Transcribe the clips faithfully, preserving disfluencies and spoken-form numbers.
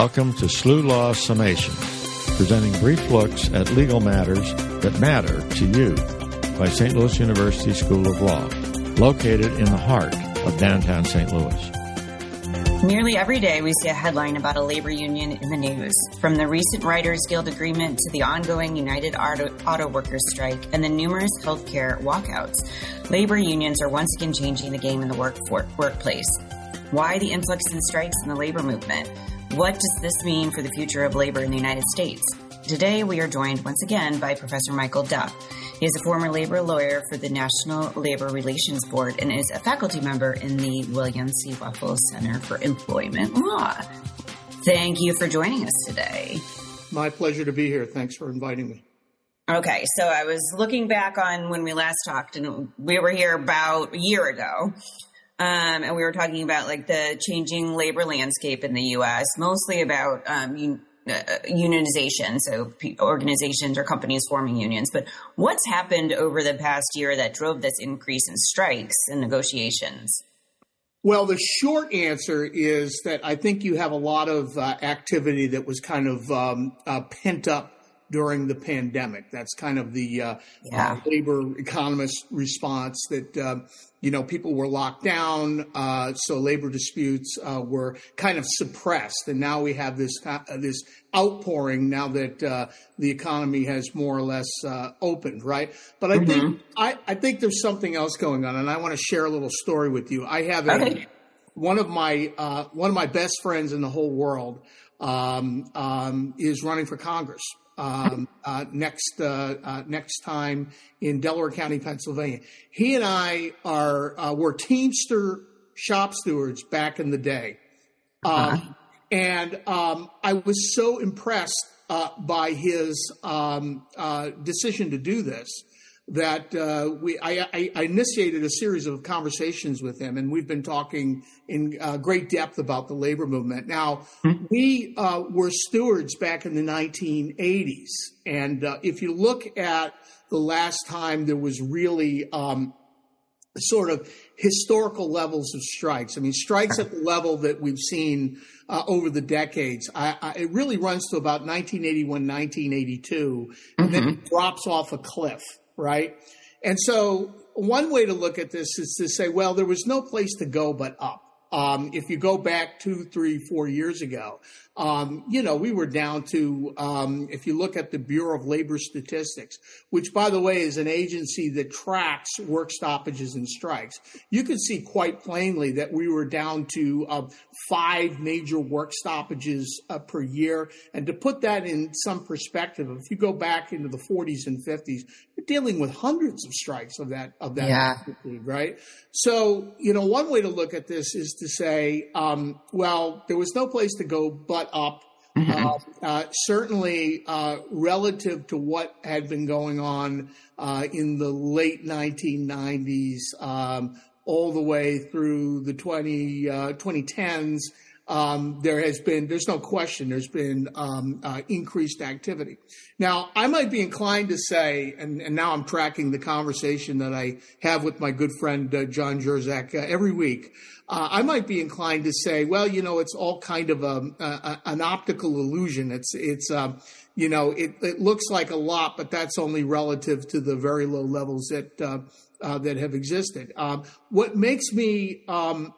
Welcome to S L U Law Summation, presenting brief looks at legal matters that matter to you by Saint Louis University School of Law, located in the heart of downtown Saint Louis. Nearly every day we see a headline about a labor union in the news, from the recent Writers Guild agreement to the ongoing United Auto, Auto Workers strike and the numerous healthcare walkouts. Labor unions are once again changing the game in the work for, workplace. Why the influx in strikes in the labor movement? What does this mean for the future of labor in the United States? Today we are joined once again by Professor Michael Duff. He is a former labor lawyer for the National Labor Relations Board and is a faculty member in the William C. Wuerffel Center for Employment Law. Thank you for joining us today. My pleasure to be here. Thanks for inviting me. Okay, so I was looking back on when we last talked, and we were here about a year ago, um, and we were talking about like the changing labor landscape in the U S, mostly about um, un- uh, unionization, so p- organizations or companies forming unions. But what's happened over the past year that drove this increase in strikes and negotiations? Well, the short answer is that I think you have a lot of uh, activity that was kind of um, uh, pent up during the pandemic. That's kind of the uh, yeah. uh, labor economist response that, uh, you know, people were locked down. Uh, so labor disputes uh, were kind of suppressed. And now we have this uh, this outpouring now that uh, the economy has more or less uh, opened, right? But I mm-hmm. think I, I think there's something else going on. And I want to share a little story with you. I have a, okay. one of my uh, one of my best friends in the whole world um, um, is running for Congress. Um, uh, next, uh, uh, next time in Delaware County, Pennsylvania. He and I are, uh, were Teamster shop stewards back in the day. Um, uh-huh. and, um, I was so impressed, uh, by his, um, uh, decision to do this that, uh, we, I, I, I initiated a series of conversations with him, and we've been talking in uh, great depth about the labor movement. Now, mm-hmm. we uh, were stewards back in the nineteen eighties. And uh, if you look at the last time there was really um, sort of historical levels of strikes, I mean, strikes at the level that we've seen uh, over the decades, I, I, it really runs to about nineteen eighty-one, nineteen eighty-two, and mm-hmm. then it drops off a cliff. Right. And so one way to look at this is to say, well, there was no place to go but up. Um, if you go back two, three, four years ago, um, you know, we were down to, um, if you look at the Bureau of Labor Statistics, which, by the way, is an agency that tracks work stoppages and strikes, you can see quite plainly that we were down to uh, five major work stoppages uh, per year. And to put that in some perspective, if you go back into the forties and fifties, you're dealing with hundreds of strikes of that, of that yeah. magnitude, right? So, you know, one way to look at this is to say, um, well, there was no place to go but up. Mm-hmm. Uh, uh, certainly, uh, relative to what had been going on uh, in the late nineteen nineties, um, all the way through the twenty, uh, twenty tens, um, there has been, there's no question, there's been um, uh, increased activity. Now, I might be inclined to say, and, and now I'm tracking the conversation that I have with my good friend uh, John Jerzak uh, every week. Uh, I might be inclined to say, well, you know, it's all kind of a, a, an optical illusion. It's, it's, um, you know, it, it looks like a lot, but that's only relative to the very low levels that uh, uh, that have existed. Um, what makes me um,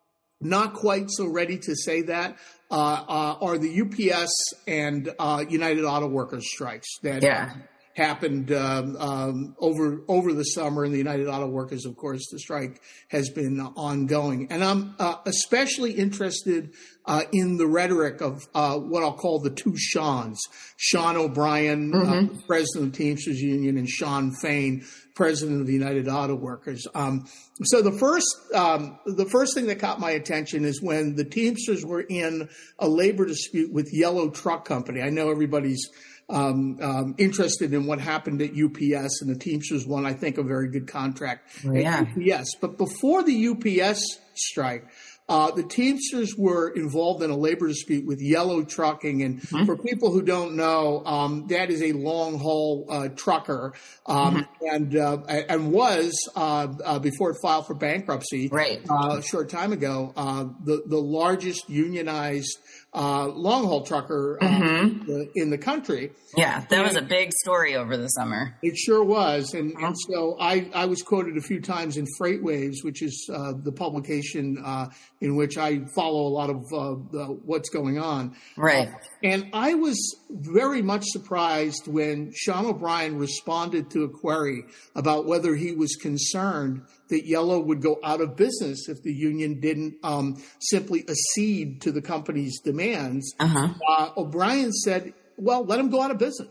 not quite so ready to say that uh, uh, are the U P S and uh, United Auto Workers strikes that. Yeah. happened um, um, over over the summer, and the United Auto Workers, of course, the strike has been ongoing. And I'm uh, especially interested uh, in the rhetoric of uh, what I'll call the two Seans, Sean O'Brien, mm-hmm. uh, president of the Teamsters Union, and Sean Fain, president of the United Auto Workers. Um, so the first um, the first thing that caught my attention is when the Teamsters were in a labor dispute with Yellow Truck Company. I know everybody's Um, um, interested in what happened at U P S, and the Teamsters won, I think, a very good contract yeah. at U P S. But before the U P S strike, Uh, the Teamsters were involved in a labor dispute with Yellow Trucking. And mm-hmm. for people who don't know, um, that is a long-haul uh, trucker um, mm-hmm. and uh, and was, uh, uh, before it filed for bankruptcy right. uh, a short time ago, uh, the, the largest unionized uh, long-haul trucker uh, mm-hmm. in the country. Yeah, that and was a big story over the summer. It sure was. And, and so I, I was quoted a few times in Freight Waves, which is uh, the publication uh, in which I follow a lot of uh, the, what's going on. Right. Uh, and I was very much surprised when Sean O'Brien responded to a query about whether he was concerned that Yellow would go out of business if the union didn't um, simply accede to the company's demands. Uh-huh. Uh, O'Brien said, well, let them go out of business.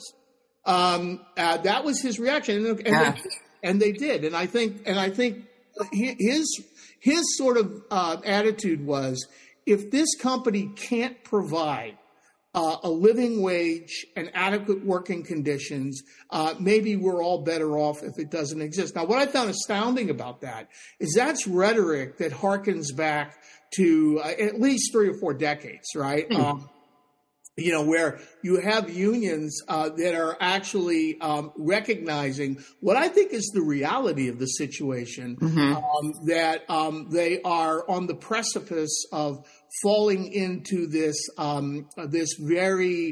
Um, uh, that was his reaction. And, and, yeah. they, and they did. And I think, and I think his, his sort of uh, attitude was, if this company can't provide Uh, a living wage and adequate working conditions, uh, maybe we're all better off if it doesn't exist. Now, what I found astounding about that is that's rhetoric that harkens back to uh, at least three or four decades, right? Mm. Um, you know, where you have unions uh, that are actually um, recognizing what I think is the reality of the situation, mm-hmm. um, that um, they are on the precipice of falling into this um, uh, this very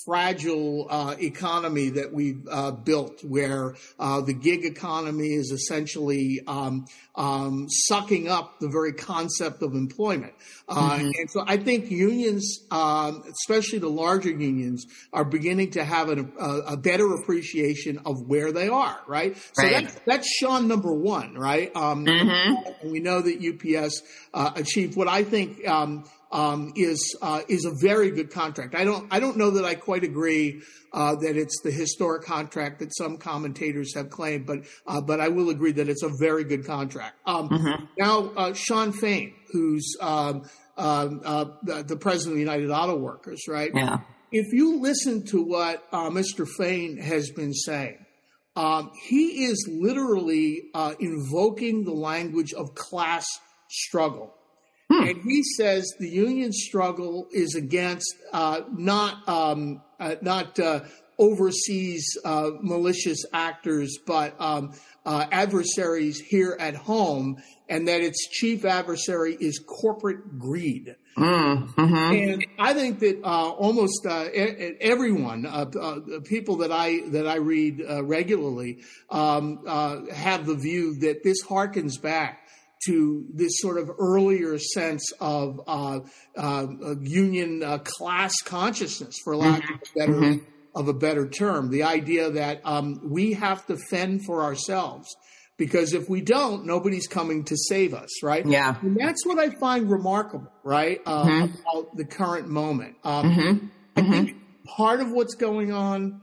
fragile uh, economy that we've uh, built, where uh, the gig economy is essentially um, um, sucking up the very concept of employment. Uh, mm-hmm. And so I think unions, um, especially the larger unions, are beginning to have an, a, a better appreciation of where they are, right? So right. That's, that's Sean number one, right? Um, mm-hmm. And we know that U P S uh, achieved what I think um, Um, is uh, is a very good contract. I don't I don't know that I quite agree uh, that it's the historic contract that some commentators have claimed, but uh, but I will agree that it's a very good contract. Um, mm-hmm. Now, uh, Shawn Fain, who's um, uh, uh, the, the president of the United Auto Workers, right? Yeah. If you listen to what uh, Mister Fain has been saying, um, he is literally uh, invoking the language of class struggle. Hmm. And he says the union struggle is against uh, not um, uh, not uh, overseas uh, malicious actors, but um, uh, adversaries here at home, and that its chief adversary is corporate greed. Mm-hmm. And I think that uh, almost uh, everyone, uh, uh, people that I that I read uh, regularly, um, uh, have the view that this harkens back to this sort of earlier sense of uh, uh, union uh, class consciousness, for lack mm-hmm. of a better mm-hmm. of a better term. The idea that um, we have to fend for ourselves, because if we don't, nobody's coming to save us, right? Yeah, and that's what I find remarkable, right, uh, mm-hmm. about the current moment. Um, mm-hmm. I mm-hmm. think part of what's going on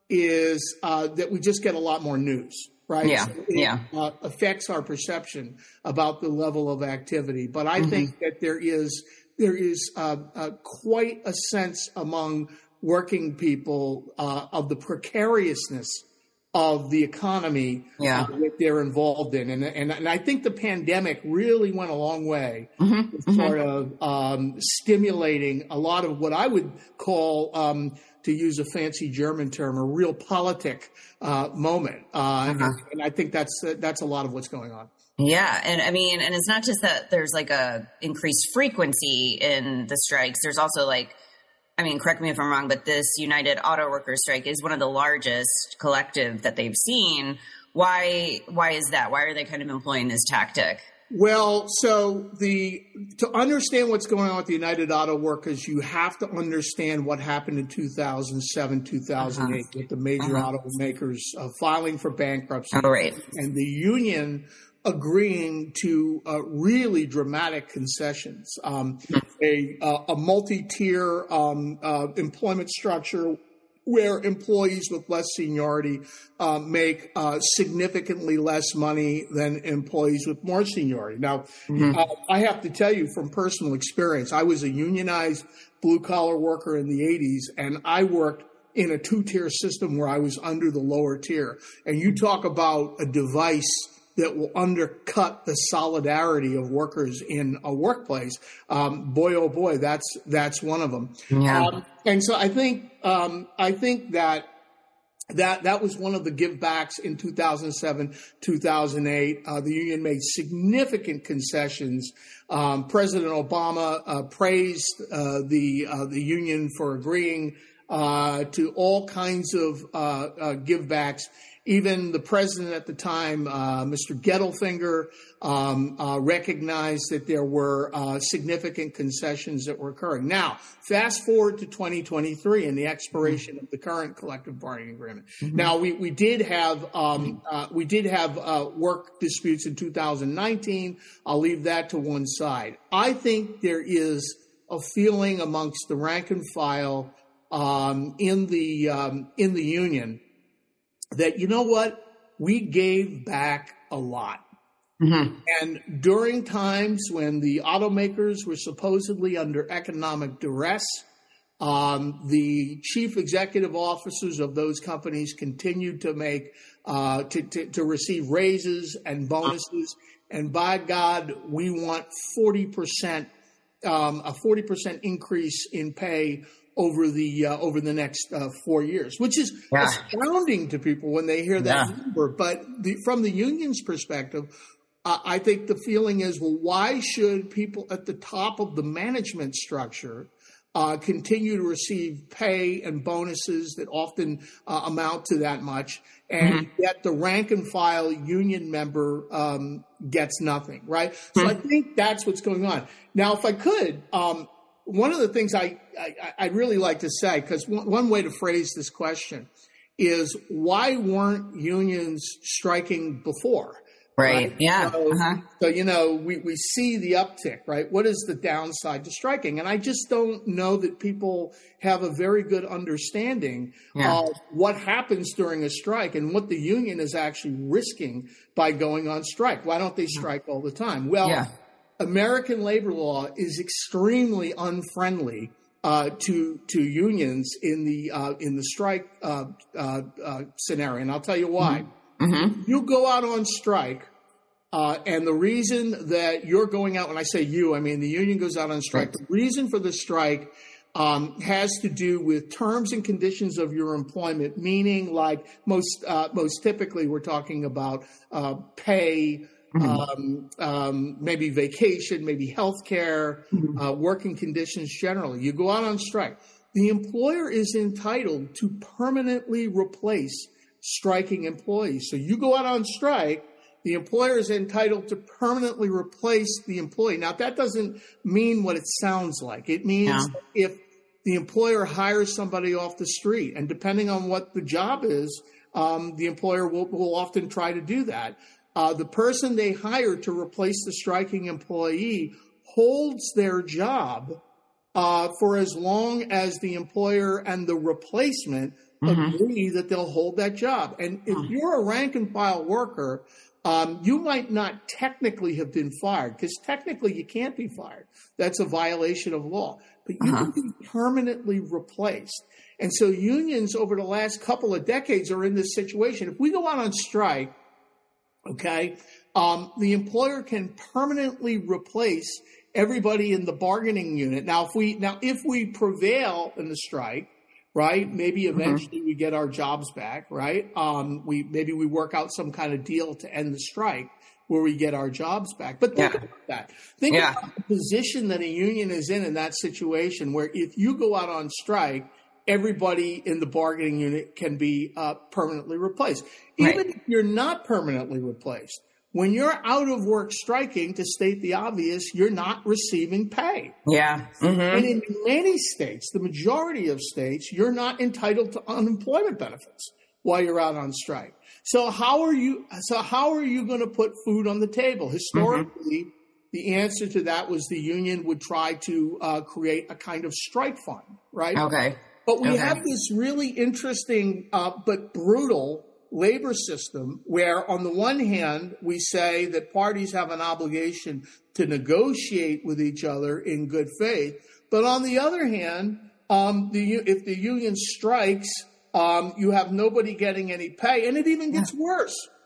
is uh, that we just get a lot more news. Right. Yeah. So it yeah. uh, affects our perception about the level of activity. But I mm-hmm. think that there is there is uh, uh, quite a sense among working people uh, of the precariousness of the economy yeah. uh, that they're involved in. And, and and I think the pandemic really went a long way mm-hmm. with sort mm-hmm. of um, stimulating a lot of what I would call, um, to use a fancy German term, a real politic uh, moment. Uh, uh-huh. and, and I think that's uh, that's a lot of what's going on. Yeah. And I mean, and it's not just that there's like a increased frequency in the strikes. There's also like, I mean, correct me if I'm wrong, but this United Auto Workers strike is one of the largest collective that they've seen. Why, why is that? Why are they kind of employing this tactic? Well, so the to understand what's going on with the United Auto Workers, you have to understand what happened in two thousand seven, two thousand eight uh-huh. with the major uh-huh. automakers uh, filing for bankruptcy. Oh, right. And the union agreeing to uh, really dramatic concessions, um, a, uh, a multi-tier um, uh, employment structure where employees with less seniority uh, make uh, significantly less money than employees with more seniority. Now, mm-hmm. uh, I have to tell you from personal experience, I was a unionized blue-collar worker in the eighties, and I worked in a two-tier system where I was under the lower tier. And you talk about a device that will undercut the solidarity of workers in a workplace. Um, boy, oh boy, that's that's one of them. Yeah. Um, and so I think um, I think that that that was one of the give backs in two thousand seven, two thousand eight. Uh, the union made significant concessions. Um, President Obama uh, praised uh, the uh, the union for agreeing uh, to all kinds of uh, uh, give backs. Even the president at the time, uh, Mister Gettelfinger, um, uh, recognized that there were uh, significant concessions that were occurring. Now, fast forward to twenty twenty-three and the expiration of the current collective bargaining agreement. Mm-hmm. Now, we, we did have um, uh, we did have uh, work disputes in two thousand nineteen. I'll leave that to one side. I think there is a feeling amongst the rank and file um, in the um, in the union that, you know what, we gave back a lot. Mm-hmm. And during times when the automakers were supposedly under economic duress, um, the chief executive officers of those companies continued to make, uh, to, to, to receive raises and bonuses. And by God, we want forty percent, um, a forty percent increase in pay over the uh, over the next uh, four years, which is yeah. astounding to people when they hear that yeah. number. But the, from the union's perspective, uh, I think the feeling is, well, why should people at the top of the management structure uh, continue to receive pay and bonuses that often uh, amount to that much, and mm-hmm. yet the rank and file union member um, gets nothing, right? Mm-hmm. So I think that's what's going on. Now, if I could, um, one of the things I, I, I'd really like to say, because one, one way to phrase this question is, why weren't unions striking before? Right. right? Yeah. So, uh-huh. so, you know, we, we see the uptick, right? What is the downside to striking? And I just don't know that people have a very good understanding yeah. of what happens during a strike and what the union is actually risking by going on strike. Why don't they strike all the time? Well, yeah. American labor law is extremely unfriendly uh, to to unions in the uh, in the strike uh, uh, uh, scenario, and I'll tell you why. Mm-hmm. You go out on strike, uh, and the reason that you're going out, when I say you, I mean the union goes out on strike. Right. The reason for the strike um, has to do with terms and conditions of your employment, meaning like most uh, most typically we're talking about uh, pay. Um, um, maybe vacation, maybe health care, mm-hmm. uh, working conditions generally. You go out on strike. The employer is entitled to permanently replace striking employees. So you go out on strike, the employer is entitled to permanently replace the employee. Now, that doesn't mean what it sounds like. It means yeah. if the employer hires somebody off the street, and depending on what the job is, um, the employer will, will often try to do that. Uh, the person they hire to replace the striking employee holds their job uh, for as long as the employer and the replacement mm-hmm. agree that they'll hold that job. And if mm-hmm. you're a rank and file worker, um, you might not technically have been fired, because technically you can't be fired. That's a violation of law. But you uh-huh. can be permanently replaced. And so unions over the last couple of decades are in this situation. If we go out on strike, Okay, um, the employer can permanently replace everybody in the bargaining unit. Now, if we now if we prevail in the strike, right? Maybe eventually mm-hmm. we get our jobs back, right? Um, we maybe we work out some kind of deal to end the strike where we get our jobs back. But think yeah. about that. Think yeah. about the position that a union is in in that situation, where if you go out on strike, everybody in the bargaining unit can be uh, permanently replaced. Even right. if you're not permanently replaced, when you're out of work striking, to state the obvious, you're not receiving pay. Yeah. Mm-hmm. And in many states, the majority of states, you're not entitled to unemployment benefits while you're out on strike. So how are you, so how are you going to put food on the table? Historically, mm-hmm. the answer to that was the union would try to uh, create a kind of strike fund, right? Okay. But we okay. have this really interesting uh, but brutal labor system where, on the one hand, we say that parties have an obligation to negotiate with each other in good faith. But on the other hand, um, the, if the union strikes, um, you have nobody getting any pay. And it even gets worse.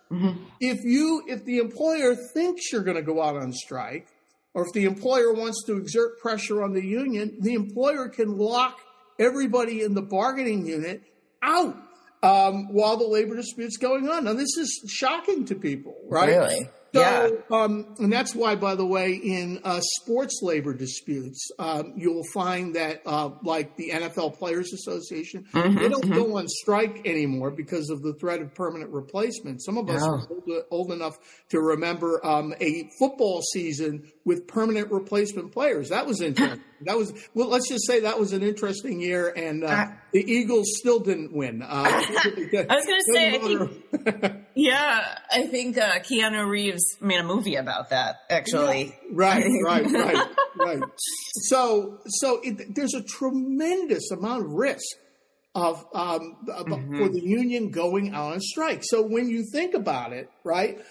Mm-hmm. If you, if the employer thinks you're going to go out on strike, or if the employer wants to exert pressure on the union, the employer can lock everybody in the bargaining unit out um, while the labor dispute's going on. Now, this is shocking to people, right? Really? So, yeah. Um, and that's why, by the way, in uh, sports labor disputes, um, you'll find that, uh, like the N F L Players Association, mm-hmm, they don't mm-hmm. go on strike anymore because of the threat of permanent replacement. Some of us no. are old, old enough to remember um, a football season with permanent replacement players. That was interesting. That was, well, let's just say that was an interesting year, and uh, uh, the Eagles still didn't win. Uh, I was going to say, I think, yeah, I think uh, Keanu Reeves made a movie about that, actually. Yeah. Right, right, right, right. So, so it, there's a tremendous amount of risk of um, mm-hmm. for the union going out on strike. So when you think about it, right,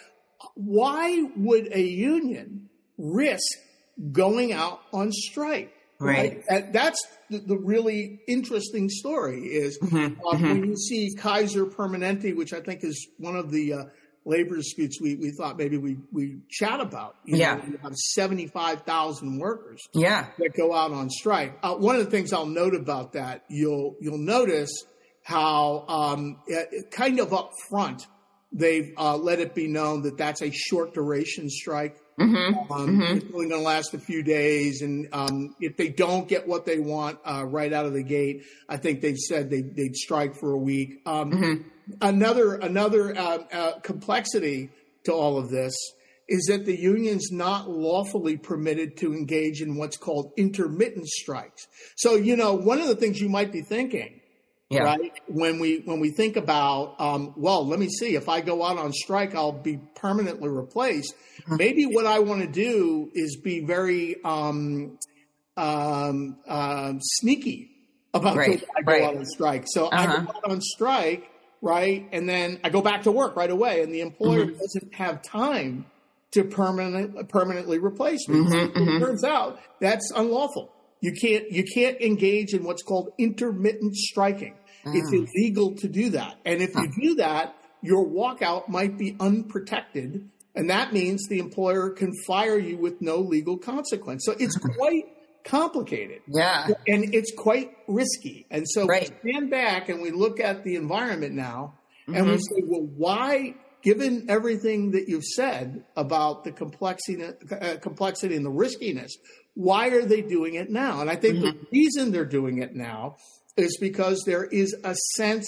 why would a union risk going out on strike? Right. right? And that's the, the really interesting story is mm-hmm. Uh, mm-hmm. when you see Kaiser Permanente, which I think is one of the uh, labor disputes we, we thought maybe we we chat about. You yeah. know, you have seventy-five thousand workers yeah. that go out on strike. Uh, one of the things I'll note about that, you'll you'll notice how um, it, kind of up front they've uh, let it be known that that's a short duration strike. Mm-hmm. Um, mm-hmm. It's only going to last a few days, and um, if they don't get what they want uh, right out of the gate, I think they've said they, they'd strike for a week. Um, mm-hmm. Another another uh, uh, complexity to all of this is that the union's not lawfully permitted to engage in what's called intermittent strikes. So, you know, one of the things you might be thinking, yeah. right, when we when we think about, um, well, let me see, if I go out on strike, I'll be permanently replaced. Maybe what I want to do is be very um, um, uh, sneaky about right. I go right. out on strike. So uh-huh. I go out on strike, right, and then I go back to work right away, and the employer mm-hmm. doesn't have time to permanent, permanently replace me. Mm-hmm, it mm-hmm. turns out that's unlawful. You can't you can't engage in what's called intermittent striking. Mm. It's illegal to do that, and if you do that, your walkout might be unprotected. And that means the employer can fire you with no legal consequence. So it's quite complicated. Yeah. And it's quite risky. And so right. we stand back and we look at the environment now mm-hmm. and we say, well, why, given everything that you've said about the complexity, uh, complexity and the riskiness, why are they doing it now? And I think mm-hmm. the reason they're doing it now is because there is a sense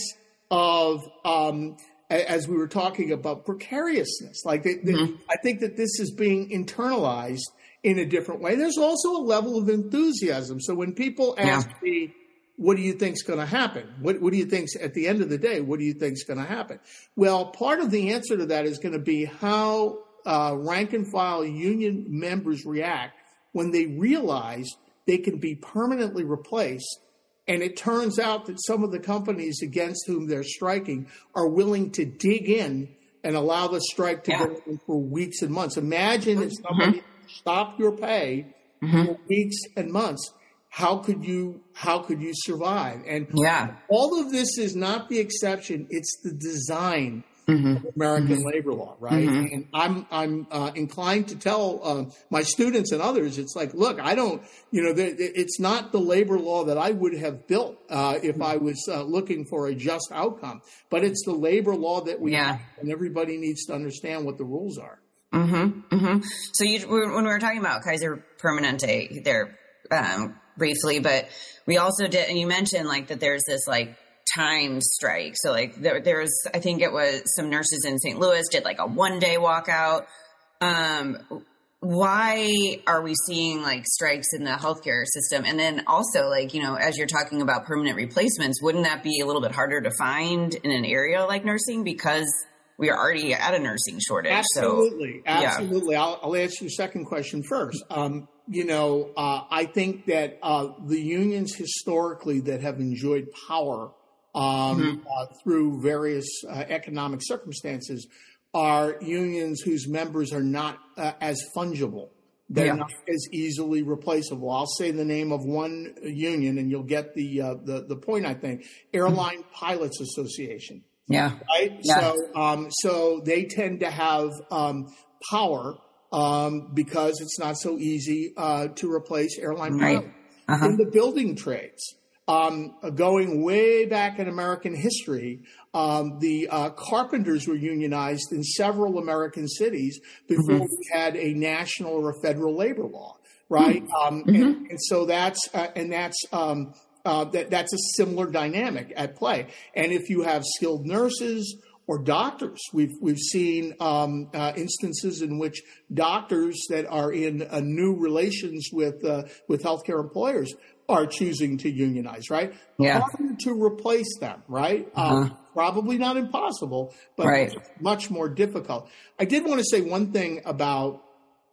of um, – as we were talking about precariousness, like they, they, mm-hmm. I think that this is being internalized in a different way. There's also a level of enthusiasm. So when people ask yeah. me, what do you think is going to happen? What, what do you think at the end of the day, what do you think is going to happen? Well, part of the answer to that is going to be how uh, rank and file union members react when they realize they can be permanently replaced. And it turns out that some of the companies against whom they're striking are willing to dig in and allow the strike to yeah. go on for weeks and months. Imagine if somebody mm-hmm. stopped your pay mm-hmm. for weeks and months. How could you how could you survive? And yeah. all of this is not the exception. It's the design mm-hmm. of American mm-hmm. labor law, right? Mm-hmm. And I'm I'm uh, inclined to tell uh, my students and others, it's like, look, I don't, you know, the, it's not the labor law that I would have built uh, if mm-hmm. I was uh, looking for a just outcome, but it's the labor law that we yeah. have, and everybody needs to understand what the rules are. Mm-hmm. Mm-hmm. So you, when we were talking about Kaiser Permanente there um, briefly, but we also did, and you mentioned like that there's this like time strike. So like there, there was, I think it was some nurses in Saint Louis did like a one day walkout. Um, why are we seeing like strikes in the healthcare system? And then also like, you know, as you're talking about permanent replacements, wouldn't that be a little bit harder to find in an area like nursing because we are already at a nursing shortage? Absolutely. So, Absolutely. Yeah. I'll, I'll answer your second question first. Um, you know, uh, I think that uh, the unions historically that have enjoyed power Um, mm-hmm. uh, through various uh, economic circumstances are unions whose members are not uh, as fungible. They're yeah. not as easily replaceable. I'll say the name of one union and you'll get the uh, the, the point, I think. Airline mm-hmm. Pilots Association. Yeah. Right. Yeah. So, um, so they tend to have um, power um, because it's not so easy uh, to replace airline Right. pilots. Uh-huh. In the building trades, um, going way back in American history, um, the uh, carpenters were unionized in several American cities before Mm-hmm. we had a national or a federal labor law. Right. Mm-hmm. Um, and, and so that's uh, and that's um, uh, that that's a similar dynamic at play. And if you have skilled nurses or doctors, we've we've seen um, uh, instances in which doctors that are in uh, new relations with uh, with healthcare employers are choosing to unionize. Right. Yeah. Harder to replace them. Right. Uh-huh. Um, probably not impossible, but Right. much more difficult. I did want to say one thing about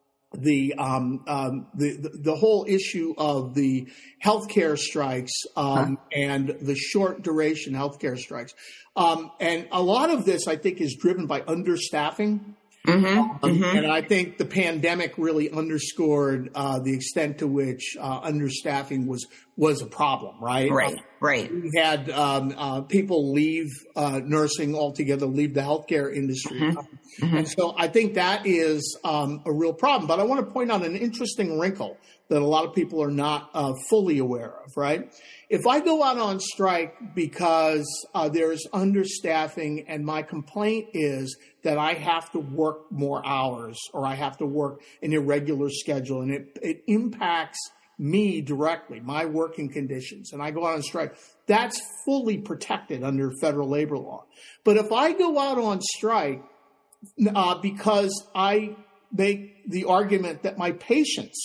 the um, um, the, the the whole issue of the healthcare strikes um, huh. and the short duration healthcare strikes, um, and a lot of this I think is driven by understaffing. Mm-hmm. Um, Mm-hmm. And I think the pandemic really underscored uh, the extent to which uh, understaffing was was a problem, right? Right, Um, right. we had um, uh, people leave uh, nursing altogether, leave the healthcare industry. Mm-hmm. Um, Mm-hmm. And so I think that is um, a real problem. But I want to point out an interesting wrinkle that a lot of people are not uh, fully aware of, right? If I go out on strike because uh, there's understaffing and my complaint is that I have to work more hours or I have to work an irregular schedule and it, it impacts me directly, my working conditions, and I go out on strike, that's fully protected under federal labor law. But if I go out on strike uh, because I make the argument that my patients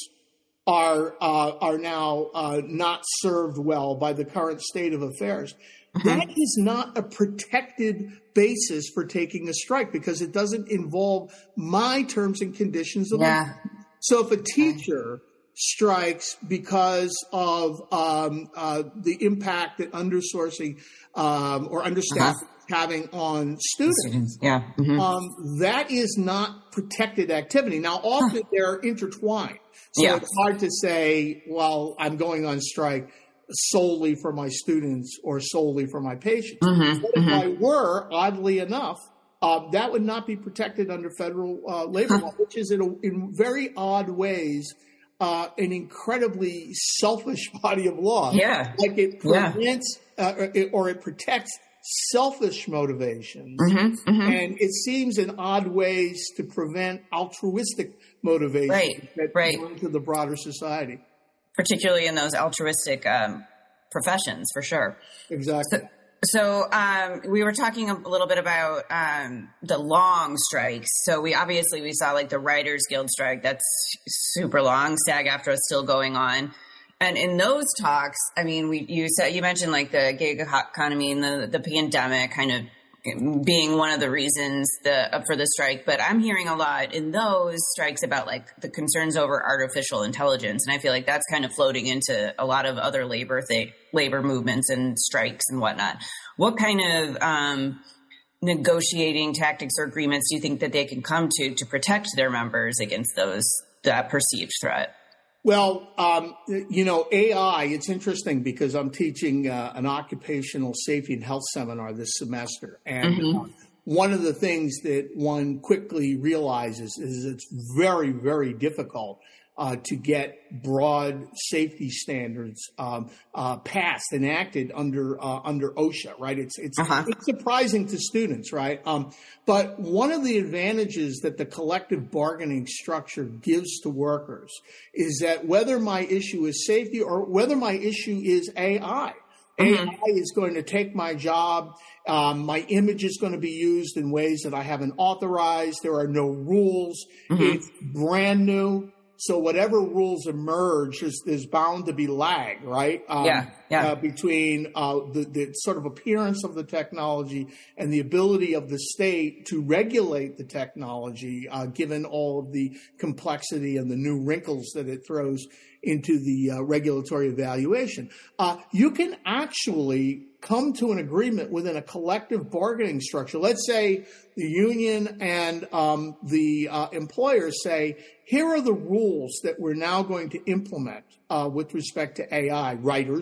are uh, are now uh, not served well by the current state of affairs, mm-hmm. that is not a protected basis for taking a strike because it doesn't involve my terms and conditions of yeah. life. So if a teacher strikes because of um, uh, the impact that undersourcing um, or understaffing uh-huh. is having on students, students. Yeah. Mm-hmm. um, that is not protected activity. Now, often huh. they're intertwined. So yeah. it's hard to say, well, I'm going on strike solely for my students or solely for my patients. Mm-hmm. But if mm-hmm. I were, oddly enough, uh, that would not be protected under federal uh, labor law, which is in, a, in very odd ways uh, an incredibly selfish body of law. Yeah. Like it prevents yeah. uh, or, it, or it protects selfish motivations. Mm-hmm. Mm-hmm. And it seems in odd ways to prevent altruistic motivations right. that right. belong to the broader society. Particularly in those altruistic um, professions, for sure. Exactly. So, so um, we were talking a little bit about um, the long strikes. So we obviously we saw like the Writers Guild strike. That's super long. SAG-AFTRA is still going on. And in those talks, I mean, we you said you mentioned like the gig economy and the, the pandemic kind of being one of the reasons the for the strike, but I'm hearing a lot in those strikes about like the concerns over artificial intelligence, and I feel like that's kind of floating into a lot of other labor th- labor movements and strikes and whatnot. What kind of um, negotiating tactics or agreements do you think that they can come to to protect their members against those that perceived threat? Well, um, you know, A I, it's interesting because I'm teaching uh, an occupational safety and health seminar this semester. And mm-hmm. uh, one of the things that one quickly realizes is it's very, very difficult uh, to get broad safety standards um, uh, passed, enacted under uh, under OSHA, right? It's it's, uh-huh. it's surprising to students, right? Um, but one of the advantages that the collective bargaining structure gives to workers is that whether my issue is safety or whether my issue is A I, mm-hmm. A I is going to take my job. Um, my image is going to be used in ways that I haven't authorized. There are no rules. Mm-hmm. It's brand new. So whatever rules emerge, there's, there's bound to be lag, right? Um, yeah, yeah. Uh, between uh, the, the sort of appearance of the technology and the ability of the state to regulate the technology, uh, given all of the complexity and the new wrinkles that it throws into the uh, regulatory evaluation. Uh, you can actually come to an agreement within a collective bargaining structure. Let's say the union and um, the uh, employers say, here are the rules that we're now going to implement uh, with respect to A I, writers,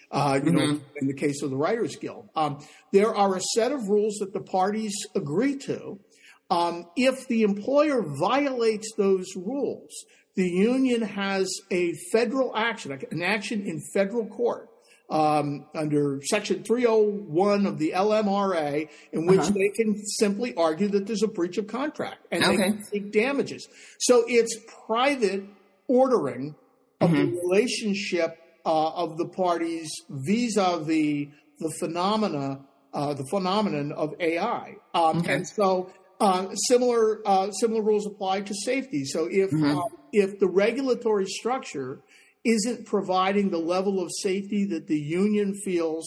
uh, you Mm-hmm. know, in the case of the Writers Guild. Um, there are a set of rules that the parties agree to. Um, if the employer violates those rules, the union has a federal action, an action in federal court um, under Section three oh one of the L M R A, in which Uh-huh. they can simply argue that there's a breach of contract and Okay. they can seek damages. So it's private ordering of Mm-hmm. the relationship uh, of the parties vis-a-vis the phenomena, uh, the phenomenon of A I. Um, Okay. And so uh, similar uh, similar rules apply to safety. So if Mm-hmm. uh, if the regulatory structure isn't providing the level of safety that the union feels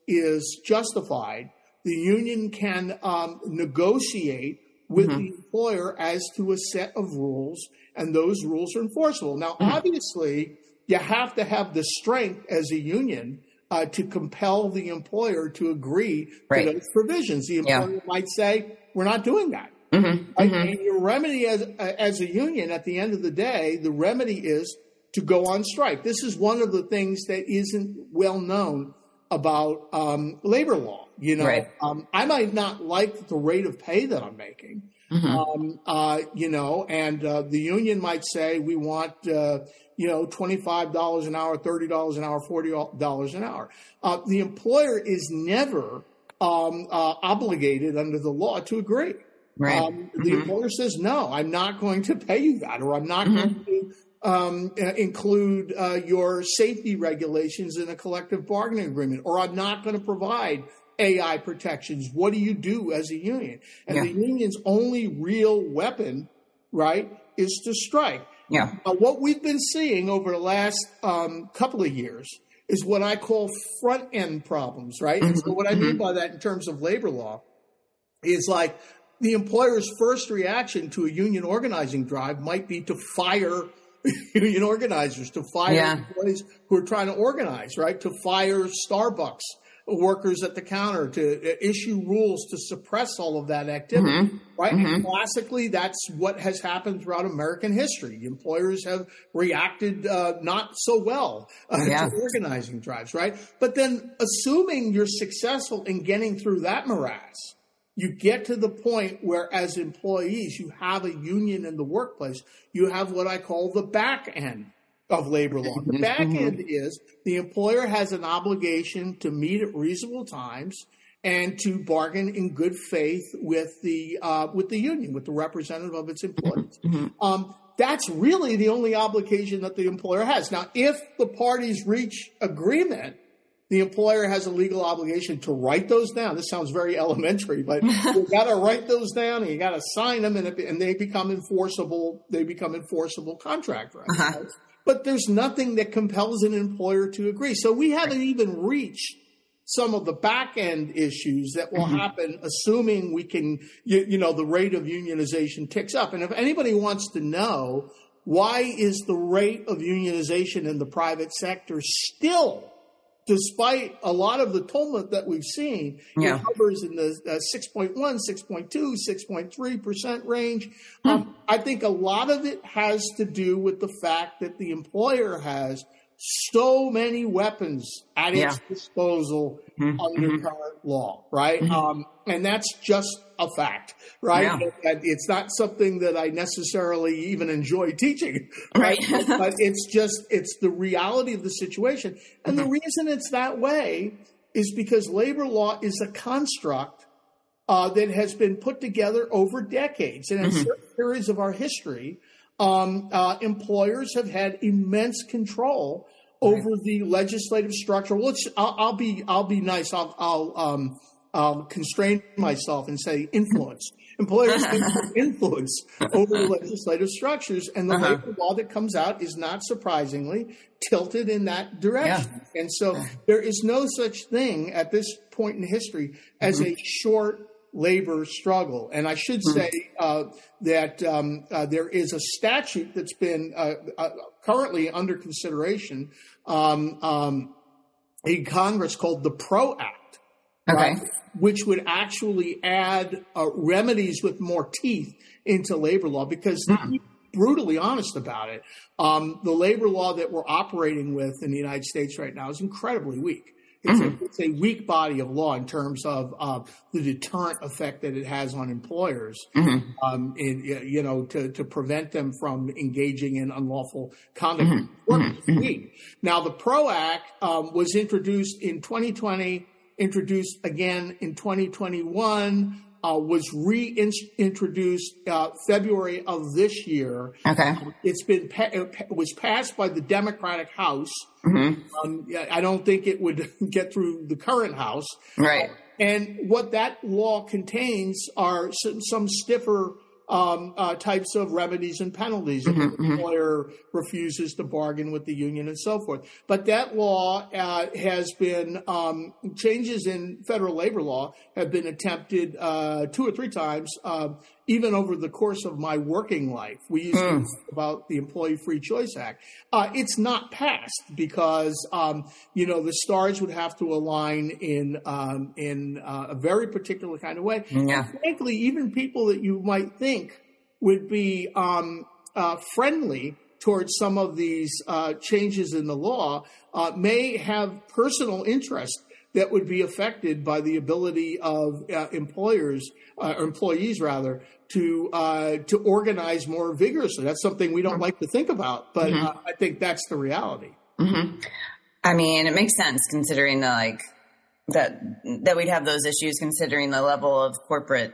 is justified, the union can um, negotiate with Mm-hmm. the employer as to a set of rules, and those rules are enforceable. Now, Mm-hmm. obviously, you have to have the strength as a union uh, to compel the employer to agree Right. to those provisions. The Yeah. employer might say, we're not doing that. Mm-hmm. Right? And your remedy as, as a union, at the end of the day, the remedy is to go on strike. This is one of the things that isn't well known about um, labor law. You know, Right. um, I might not like the rate of pay that I'm making, um, uh, you know, and uh, the union might say we want, uh, you know, twenty-five dollars an hour, thirty dollars an hour, forty dollars an hour. Uh, the employer is never um, uh, obligated under the law to agree. Right. Um, the employer says, no, I'm not going to pay you that, or I'm not going to um, uh, include uh, your safety regulations in a collective bargaining agreement, or I'm not going to provide A I protections. What do you do as a union? And Yeah. the union's only real weapon, right, is to strike. Yeah. Uh, what we've been seeing over the last um, couple of years is what I call front end problems, right? And so what I mean by that in terms of labor law is like the employer's first reaction to a union organizing drive might be to fire union organizers, to fire Yeah. employees who are trying to organize, right? To fire Starbucks workers at the counter, to issue rules to suppress all of that activity, right? And classically, that's what has happened throughout American history. Employers have reacted uh, not so well uh, Yeah. to organizing drives, right? But then assuming you're successful in getting through that morass, you get to the point where as employees, you have a union in the workplace. You have what I call the back end of labor law. The back end is the employer has an obligation to meet at reasonable times and to bargain in good faith with the uh, with the union, with the representative of its employees. Um, that's really the only obligation that the employer has. Now, if the parties reach agreement, the employer has a legal obligation to write those down. This sounds very elementary, but you got to write those down and you got to sign them, and, it, and they become enforceable. They become enforceable contract rights. Uh-huh. Right? But there's nothing that compels an employer to agree. So we haven't even reached some of the back end issues that will happen, assuming we can, you, you know, the rate of unionization ticks up. And if anybody wants to know why is the rate of unionization in the private sector still, despite a lot of the tumult that we've seen, Yeah. it hovers in the uh, six point one, six point two, six point three percent range. Um, I think a lot of it has to do with the fact that the employer has so many weapons at Yeah. its disposal Mm-hmm. under current law, right? Um, and that's just a fact, right? Yeah. And it's not something that I necessarily even enjoy teaching, Right. but it's just, it's the reality of the situation. And Mm-hmm. the reason it's that way is because labor law is a construct uh, that has been put together over decades. And in Mm-hmm. certain periods of our history, um, uh, employers have had immense control over the legislative structure. Well, let's, I'll, I'll be, I'll be nice. I'll, I'll, um, I'll constrain myself and say influence. Employers have influence over the legislative structures, and the Uh-huh. labor law that comes out is not surprisingly tilted in that direction. Yeah. And so there is no such thing at this point in history as a short labor struggle. And I should say uh, that um, uh, there is a statute that's been uh, uh, currently under consideration um, um, in Congress called the PRO Act, Okay. right, which would actually add uh, remedies with more teeth into labor law, because brutally honest about it. Um, the labor law that we're operating with in the United States right now is incredibly weak. It's, mm-hmm. a, it's a weak body of law in terms of uh, the deterrent effect that it has on employers, mm-hmm. um, in, you know, to, to prevent them from engaging in unlawful conduct. Mm-hmm. Mm-hmm. Weak. Now, the PRO Act um, was introduced in twenty twenty, introduced again in twenty twenty-one. Uh, was reintroduced uh, February of this year. Okay, it's been pa- it was passed by the Democratic House. Mm-hmm. Um, I don't think it would get through the current House. Right. Uh, and what that law contains are some, some stiffer um, uh, types of remedies and penalties if mm-hmm, the employer mm-hmm. refuses to bargain with the union and so forth. But that law uh, has been um, changes in federal labor law have been attempted uh, two or three times, uh, even over the course of my working life. We used mm. to talk about the Employee Free Choice Act. Uh, it's not passed because, um, you know, the stars would have to align in um, in uh, a very particular kind of way. Yeah. And frankly, even people that you might think would be um, uh, friendly towards some of these uh, changes in the law uh, may have personal interest that would be affected by the ability of uh, employers, uh, or employees rather, to uh, to organize more vigorously. That's something we don't like to think about, but mm-hmm. uh, I think that's the reality. Mm-hmm. I mean, it makes sense considering the like that that we'd have those issues, considering the level of corporate.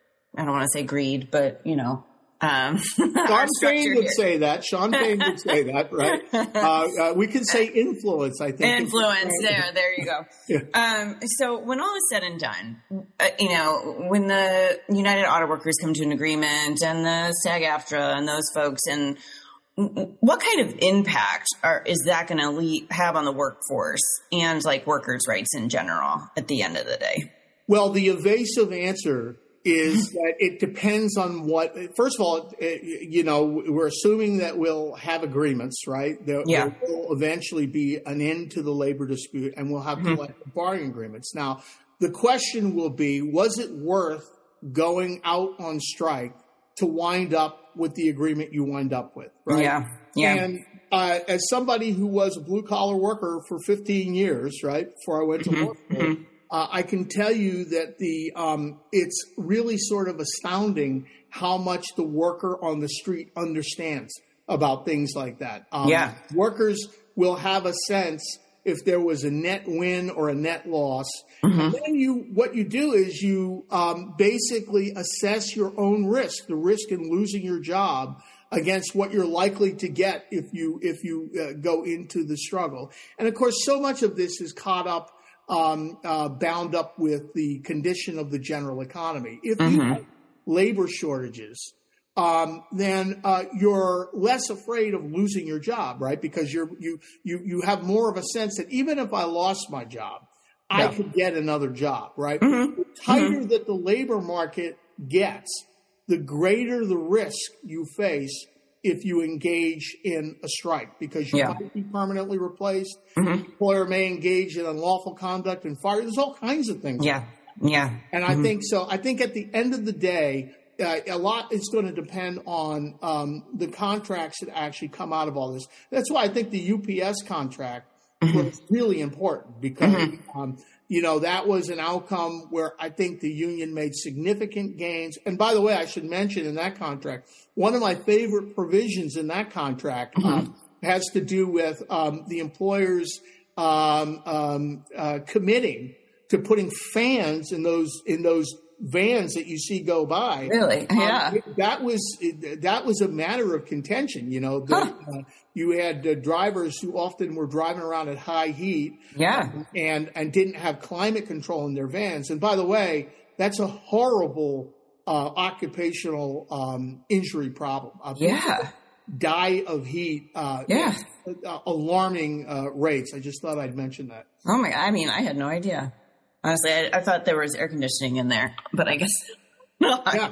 I don't want to say greed, but you know. Um, Sean Payne would say that. Sean Payne would say that, right? Uh, uh, we could say influence, I think. Influence, there, there you go. Yeah. Um, so when all is said and done, uh, you know, when the United Auto Workers come to an agreement and the SAG-AFTRA and those folks, and what kind of impact are, is that going to have on the workforce and like workers' rights in general at the end of the day? Well, the evasive answer is that it depends on what, first of all, you know, we're assuming that we'll have agreements, right? There, yeah. there will eventually be an end to the labor dispute and we'll have mm-hmm. collective bargaining agreements. Now, the question will be, was it worth going out on strike to wind up with the agreement you wind up with, right? Yeah, yeah. And uh, as somebody who was a blue-collar worker for fifteen years, right, before I went to mm-hmm. work for mm-hmm. Uh, I can tell you that the um, it's really sort of astounding how much the worker on the street understands about things like that. Um, yeah. Workers will have a sense if there was a net win or a net loss. Mm-hmm. And then you, what you do is you um, basically assess your own risk, the risk in losing your job against what you're likely to get if you if you uh, go into the struggle. And of course, so much of this is caught up. Um, uh, bound up with the condition of the general economy. If mm-hmm. you have labor shortages, um, then uh, you're less afraid of losing your job, right? Because you're you you you have more of a sense that even if I lost my job, yeah. I could get another job, right? Mm-hmm. The tighter mm-hmm. that the labor market gets, the greater the risk you face if you engage in a strike, because you yeah. might be permanently replaced. Mm-hmm. The employer may engage in unlawful conduct and fire. There's all kinds of things. Yeah, yeah. And mm-hmm. I think so. I think at the end of the day, uh, a lot is going to depend on um, the contracts that actually come out of all this. That's why I think the U P S contract mm-hmm. was really important because, mm-hmm. um, you know, that was an outcome where I think the union made significant gains. And by the way, I should mention in that contract, one of my favorite provisions in that contract mm-hmm. um, has to do with um, the employers um, um, uh, committing to putting fans in those in those vans that you see go by. Really? Yeah. Um, it, that was it, that was a matter of contention. You know, the, huh. uh, you had uh, drivers who often were driving around at high heat. Yeah. And and didn't have climate control in their vans. And by the way, that's a horrible uh, occupational um, injury problem. Uh, yeah. Die of heat. Uh, yeah. Uh, alarming uh, rates. I just thought I'd mention that. Oh my! I mean, I had no idea. Honestly, I, I thought there was air conditioning in there, but I guess not. Yeah.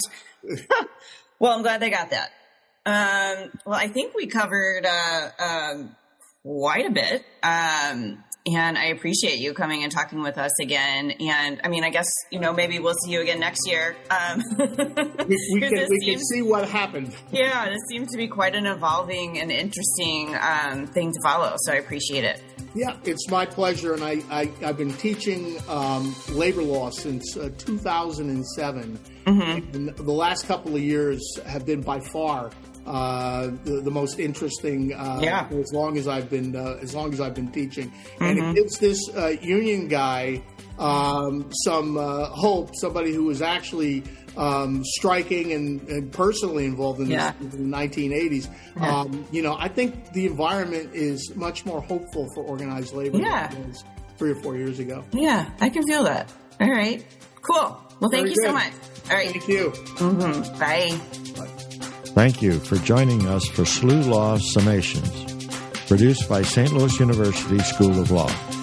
Well, I'm glad they got that. Um, well, I think we covered uh, um, quite a bit. Um, And I appreciate you coming and talking with us again. And I mean, I guess, you know, maybe we'll see you again next year. Um, we we, can, we seems, can see what happened. Yeah, this seems to be quite an evolving and interesting um, thing to follow. So I appreciate it. Yeah, it's my pleasure. And I, I, I've been teaching um, labor law since uh, two thousand seven. Mm-hmm. And the last couple of years have been by far Uh, the, the most interesting, uh, yeah. for as long as I've been, uh, as long as I've been teaching, mm-hmm. and it gives this uh, union guy um, some uh, hope. Somebody who was actually um, striking and, and personally involved in yeah. this in the nineteen eighties. Yeah. Um, you know, I think the environment is much more hopeful for organized labor yeah. than it was three or four years ago. Yeah, I can feel that. All right, cool. Well, thank Very you good. so much. All right, thank you. Mm-hmm. Bye. Bye. Thank you for joining us for S L U Law Summations, produced by Saint Louis University School of Law.